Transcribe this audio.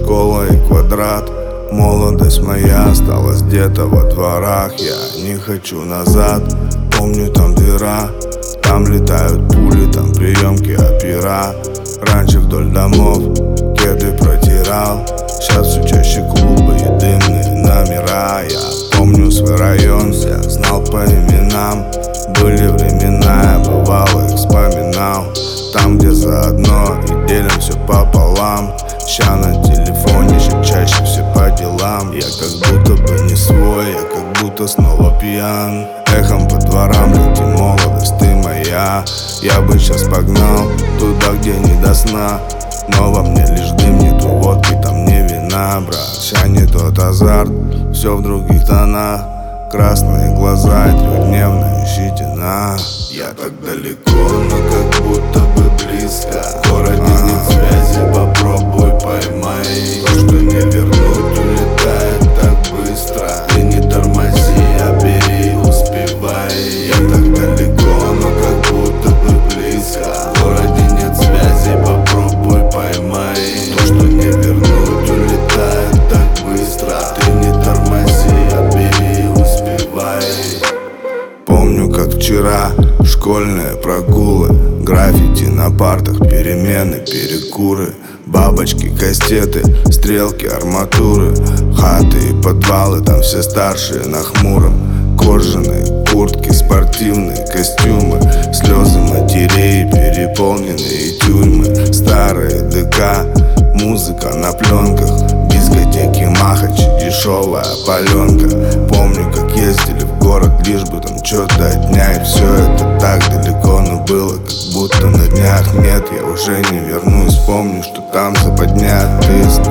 школа и квадрат. Молодость моя осталась где-то во дворах. Я не хочу назад, помню там двора. Там летают пули, там приемки опера. Раньше вдоль домов кеды протирал. Сейчас все чаще клубы и дымные номера. Я помню свой район, всех знал по именам. Были времена, я бывало их вспоминал. Там, где заодно и делим все пополам. Ща на телефоне, ща чаще все по делам. Я как будто бы не свой, я как будто снова пьян. Эхом по дворам лети, молодость, ты моя. Я бы сейчас погнал туда, где не до сна. Но во мне лишь дым, нету водки, там не вина, брат. Ща не тот азарт, все в других тонах. Красные глаза и трехдневная щетина. Я так далеко, но как будто бы близко. В городе нет связи, попробуй поймай. То, что не вернуть, улетает так быстро. Ты не тормози, а бери, успевай. Я так далеко, но как будто бы близко. В городе нет связи, попробуй поймай. То, что не вернуть, улетает так быстро. Ты не тормози, а бери, успевай. Помню, как вчера школьные прогулы, граффити на партах, перемены, перекуры. Бабочки, кастеты, стрелки, арматуры. Хаты и подвалы, там все старшие на хмуром. Кожаные куртки, спортивные костюмы. Слезы матерей, переполненные тюрьмы. Старые ДК, музыка на пленках. Дискотеки Махач, дешевая паленка. Помню, как ездили в город, лишь бы там что-то отнять. Все это так далеко, но было как будто на днях. Нет, я уже не вернусь, помню, что там западня. Ты